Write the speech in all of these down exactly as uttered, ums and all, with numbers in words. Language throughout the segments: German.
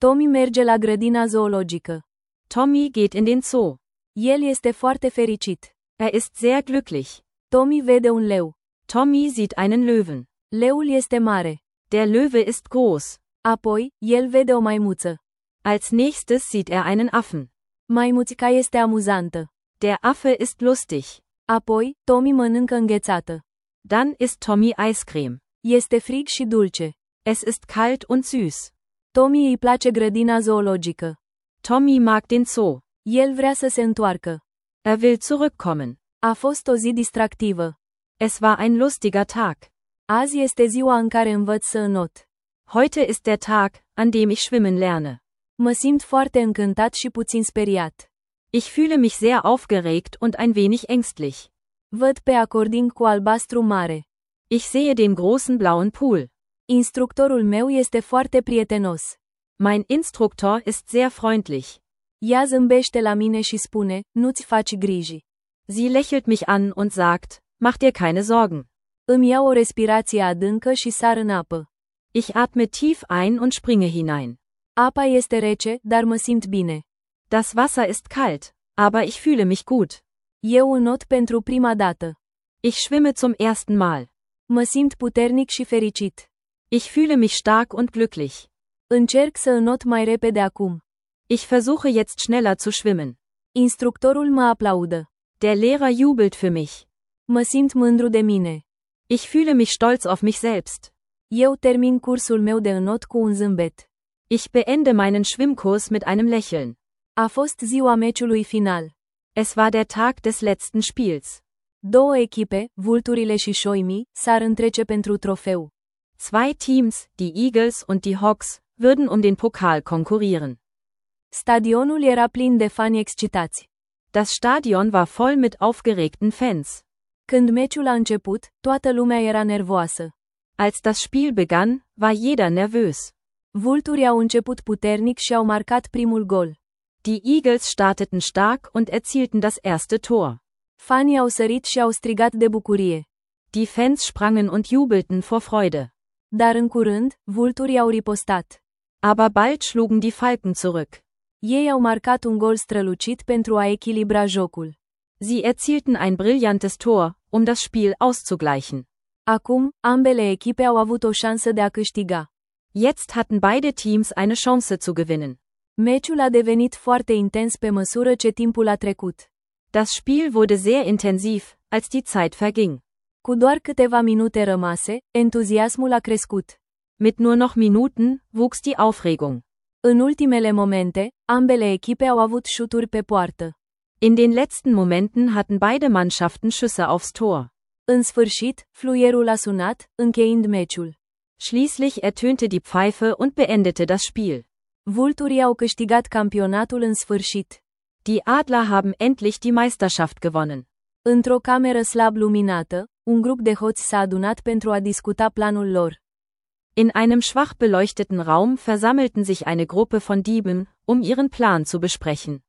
Tommy merge la grădina zoologică. Tommy geht in den Zoo. El este foarte fericit. Er ist sehr glücklich. Tommy vede un leu. Tommy sieht einen Löwen. Leul este mare. Der Löwe ist groß. Apoi, el vede o maimuță. Als nächstes sieht er einen Affen. Maimuțica este amuzantă. Der Affe ist lustig. Apoi, Tommy mănâncă înghețată. Dann isst Tommy Eiscreme. Este frig și dulce. Es ist kalt und süß. Tommy îi place grădina zoologică. Tommy mag den Zoo. El vrea să se întoarcă. Er will zurückkommen. A fost o zi distractivă. Es war ein lustiger Tag. Azi este ziua în care învăț să înot. Heute ist der Tag, an dem ich schwimmen lerne. Mă simt foarte încântat și puțin speriat. Ich fühle mich sehr aufgeregt und ein wenig ängstlich. Văd pe acording cu albastru mare. Ich sehe den großen blauen Pool. Instructorul meu este foarte prietenos. Mein Instruktor ist sehr freundlich. Ea zâmbește la mine și spune, nu-ți faci griji. Sie lächelt mich an und sagt, mach dir keine Sorgen. Îmi iau o respirație adâncă și sar în apă. Ich atme tief ein und springe hinein. Apa este rece, dar mă simt bine. Das Wasser ist kalt, aber ich fühle mich gut. Eu înot pentru prima dată. Ich schwimme zum ersten Mal. Mă simt puternic și fericit. Ich fühle mich stark und glücklich. Încerc să înot mai repede acum. Ich versuche jetzt schneller zu schwimmen. Instructorul mă aplaudă. Der Lehrer jubelt für mich. Mă simt mândru de mine. Ich fühle mich stolz auf mich selbst. Eu termin cursul meu de înot cu un zâmbet. Ich beende meinen Schwimmkurs mit einem Lächeln. A fost ziua meciului final. Es war der Tag des letzten Spiels. Două echipe, vulturile și șoimii, s-ar întrece pentru trofeu. Zwei Teams, die Eagles und die Hawks, würden um den Pokal konkurrieren. Stadionul era plin de fani excitați. Das Stadion war voll mit aufgeregten Fans. Când meciul a început, toată lumea era nervoasă. Als das Spiel begann, war jeder nervös. Vulturii au început puternic și au marcat primul gol. Die Eagles starteten stark und erzielten das erste Tor. Fanii au sărit și au strigat de bucurie. Die Fans sprangen und jubelten vor Freude. Dar în curând, vulturii au ripostat. Aber bald schlugen die Falken zurück. Ei au marcat un gol strălucit pentru a echilibra jocul. Sie erzielten ein brillantes Tor, um das Spiel auszugleichen. Acum, ambele echipe au avut o șansă de a câștiga. Jetzt hatten beide Teams eine Chance zu gewinnen. Meciul a devenit foarte intens pe măsură ce timpul a trecut. Das Spiel wurde sehr intensiv, als die Zeit verging. Cu doar câteva minute rămase, entuziasmul a crescut. Mit nur noch Minuten wuchs die Aufregung. În ultimele momente, ambele echipe au avut șuturi pe poartă. In den letzten Momenten hatten beide Mannschaften Schüsse aufs Tor. În sfârșit, fluierul a sunat, încheind meciul. Schließlich ertönte die Pfeife und beendete das Spiel. Vulturii au câștigat campionatul în sfârșit. Die Adler haben endlich die Meisterschaft gewonnen. Într-o cameră slab luminată, un grup de hoți s-a adunat pentru a discuta planul lor. In einem schwach beleuchteten Raum versammelten sich eine Gruppe von Dieben, um ihren Plan zu besprechen.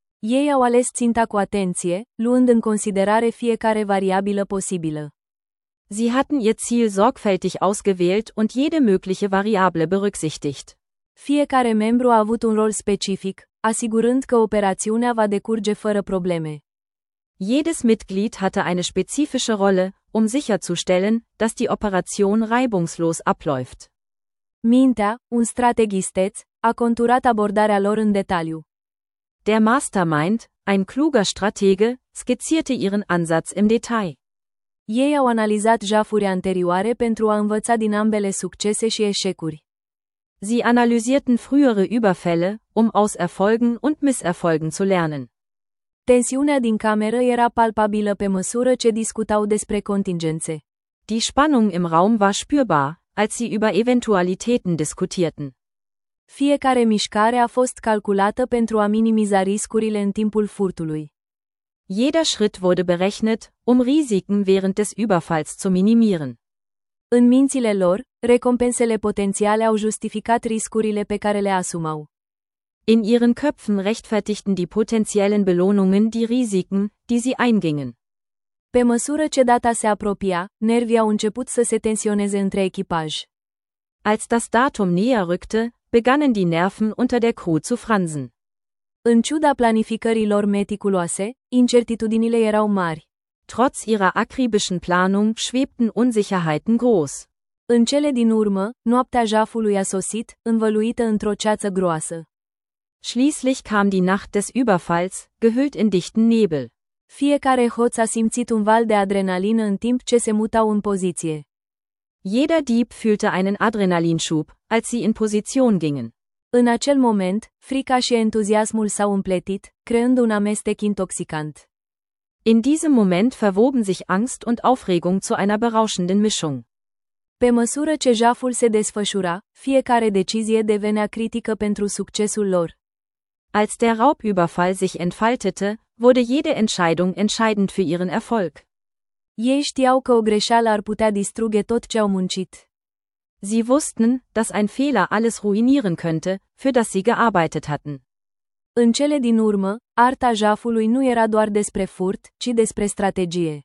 Ei au ales ținta cu atenție, luând în considerare fiecare variabilă posibilă. Sie hatten ihr Ziel sorgfältig ausgewählt und jede mögliche Variable berücksichtigt. Fiecare membru a avut un rol specific, asigurând că operațiunea va decurge fără probleme. Jedes Mitglied hatte eine spezifische Rolle, um sicherzustellen, dass die Operation reibungslos abläuft. Mintea, un strategisteț, a conturat abordarea lor în detaliu. Der Mastermind, ein kluger Stratege, skizzierte ihren Ansatz im Detail. Ei au analizat jafuri anterioare pentru a învăța din ambele succese și eșecuri. Sie analysierten frühere Überfälle, um aus Erfolgen und Misserfolgen zu lernen. Tensiunea din cameră era palpabilă pe măsură ce discutau despre contingențe. Die Spannung im Raum war spürbar, als sie über Eventualitäten diskutierten. Fiecare mișcare a fost calculată pentru a minimiza riscurile în timpul furtului. Jeder Schritt wurde berechnet, um Risiken während des Überfalls zu minimieren. În mințile lor, recompensele potențiale au justificat riscurile pe care le asumau. In ihren Köpfen rechtfertigten die potenziellen Belohnungen die Risiken, die sie eingingen. Pe măsură ce data se apropia, nervii au început să se tensioneze între echipaj. Als das Datum näher rückte, begannen die Nerven unter der Crew zu fransen. În ciuda planificării lor meticuloase, incertitudinile erau mari. Trotz ihrer akribischen Planung schwebten Unsicherheiten groß. În cele din urmă, noaptea jafului a sosit, învăluită într-o ceață groasă. Schließlich kam die Nacht des Überfalls, gehüllt in dichten Nebel. Fiecare hoț a simțit un val de adrenalină în timp ce se mutau în poziție. Jeder Dieb fühlte einen Adrenalinschub, als sie in Position gingen. În acel moment, frica și entuziasmul s-au împletit, creând un amestec intoxicant. In diesem Moment verwoben sich Angst und Aufregung zu einer berauschenden Mischung. Pe măsură ce jaful se desfășura, fiecare decizie devenea critică pentru succesul lor. Als der Raubüberfall sich entfaltete, wurde jede Entscheidung entscheidend für ihren Erfolg. Ei știau că o greșeală ar putea distruge tot ce au muncit. Sie wussten, dass ein Fehler alles ruinieren könnte, für das sie gearbeitet hatten. În cele din urmă, arta jafului nu era doar despre furt, ci despre strategie.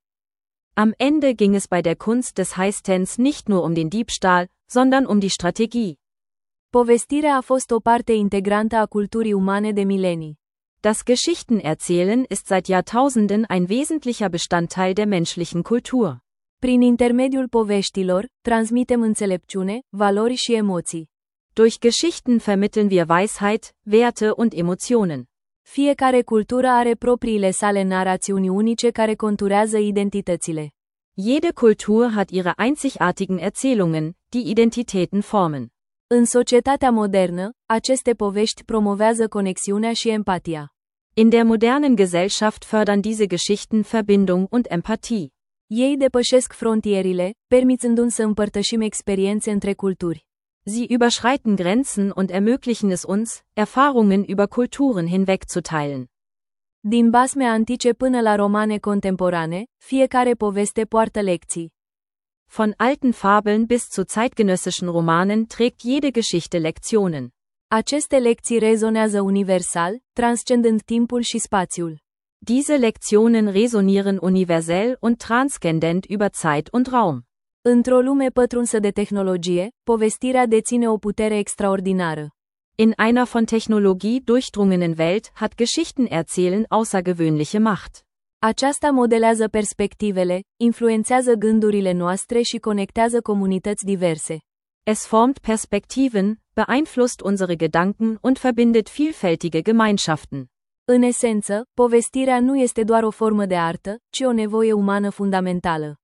Am Ende ging es bei der Kunst des Heistens nicht nur um den Diebstahl, sondern um die Strategie. Povestirea a fost o parte integrantă a culturii umane de milenii. Das Geschichtenerzählen ist seit Jahrtausenden ein wesentlicher Bestandteil der menschlichen Kultur. Prin intermediul poveștilor, transmitem înțelepciune, valori și emoții. Durch Geschichten vermitteln wir Weisheit, Werte und Emotionen. Fiecare cultură are propriile sale narațiuni unice care conturează identitățile. Jede Kultur hat ihre einzigartigen Erzählungen, die Identitäten formen. În societatea modernă, aceste povești promovează conexiunea și empatia. In der modernen Gesellschaft fördern diese Geschichten Verbindung und Empathie. Ei depășesc frontierile, permițându-ne să împărtășim experiențe între culturi. Sie überschreiten Grenzen und ermöglichen es uns, Erfahrungen über Kulturen hinweg zu teilen. Din basme antice până la romane contemporane, fiecare poveste poartă lecții. Von alten Fabeln bis zu zeitgenössischen Romanen trägt jede Geschichte Lektionen. Aceste lecții rezonează universal, transcendând timpul și spațiul. Diese Lektionen resonieren universell und transcendent über Zeit und Raum. Într-o lume pătrunsă de tehnologie, povestirea deține o putere extraordinară. In einer von Technologie durchdrungenen Welt hat Geschichtenerzählen außergewöhnliche Macht. Aceasta modelează perspectivele, influențează gândurile noastre și conectează comunități diverse. Es formt Perspektiven, beeinflusst unsere Gedanken und verbindet vielfältige Gemeinschaften. În esență, povestirea nu este doar o formă de artă, ci o nevoie umană fundamentală.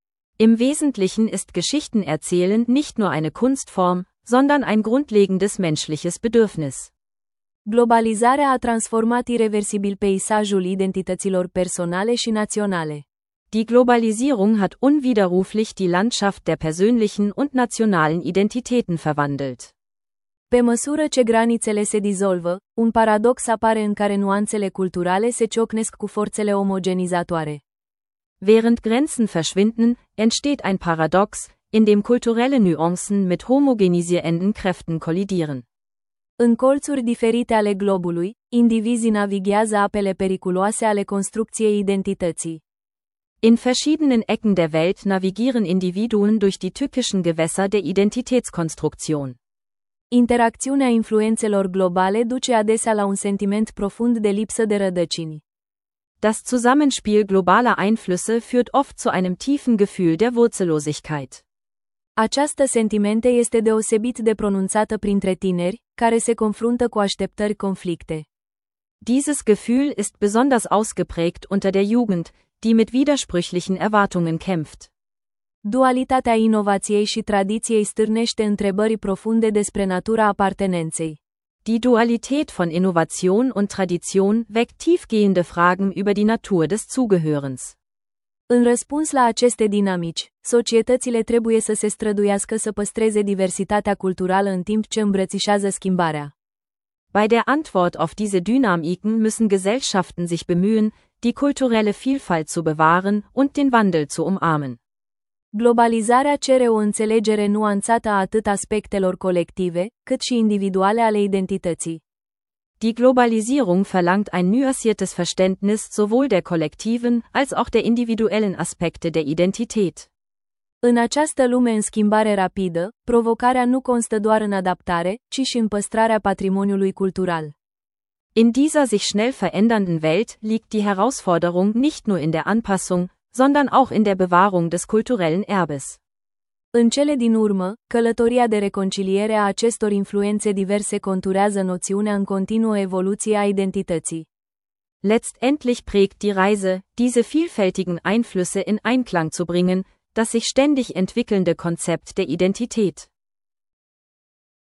Im Wesentlichen ist Geschichtenerzählen nicht nur eine Kunstform, sondern ein grundlegendes menschliches Bedürfnis. Globalizarea a transformat irreversibil peisajul identităților personale și naționale. Die Globalisierung hat unwiderruflich die Landschaft der persönlichen und nationalen Identitäten verwandelt. Pe măsură ce granițele se dizolvă, un paradox apare în care nuanțele culturale se ciocnesc cu forțele omogenizatoare. Während Grenzen verschwinden, entsteht ein Paradox, in dem kulturelle Nuancen mit homogenisierenden Kräften kollidieren. În colțuri diferite ale globului, indivizii navighează apele periculoase ale construcției identității. In verschiedenen Ecken der Welt navigieren Individuen durch die tückischen Gewässer der Identitätskonstruktion. Interacțiunea influențelor globale duce adesea la un sentiment profund de lipsă de rădăcini. Das Zusammenspiel globaler Einflüsse führt oft zu einem tiefen Gefühl der Wurzellosigkeit. Această sentimente este deosebit de pronunțată printre tineri, care se confruntă cu așteptări conflicte. Dieses Gefühl ist besonders ausgeprägt unter der Jugend, die mit widersprüchlichen Erwartungen kämpft. Dualitatea inovației și tradiției stârnește întrebări profunde despre natura apartenenței. Die Dualität von Innovation und Tradition weckt tiefgehende Fragen über die Natur des Zugehörens. În răspuns la aceste dinamici, societățile trebuie să se străduiască să păstreze diversitatea culturală în timp ce îmbrățișează schimbarea. Bei der Antwort auf diese Dynamiken müssen Gesellschaften sich bemühen, die kulturelle Vielfalt zu bewahren und den Wandel zu umarmen. Globalizarea cere o înțelegere nuanțată a atât aspectelor colective, cât și individuale ale identității. Die Globalisierung verlangt ein nuanciertes Verständnis sowohl der kollektiven als auch der individuellen Aspekte der Identität. În această lume în schimbare rapidă, provocarea nu constă doar în adaptare, ci și în păstrarea patrimoniului cultural. In dieser sich schnell verändernden Welt liegt die Herausforderung nicht nur in der Anpassung, sondern auch in der Bewahrung des kulturellen Erbes. În cele din urmă, călătoria de reconciliere a acestor influențe diverse conturează noțiunea în continuă evoluție a identității. Letztendlich prägt die Reise, diese vielfältigen Einflüsse in Einklang zu bringen, das sich ständig entwickelnde Konzept der Identität.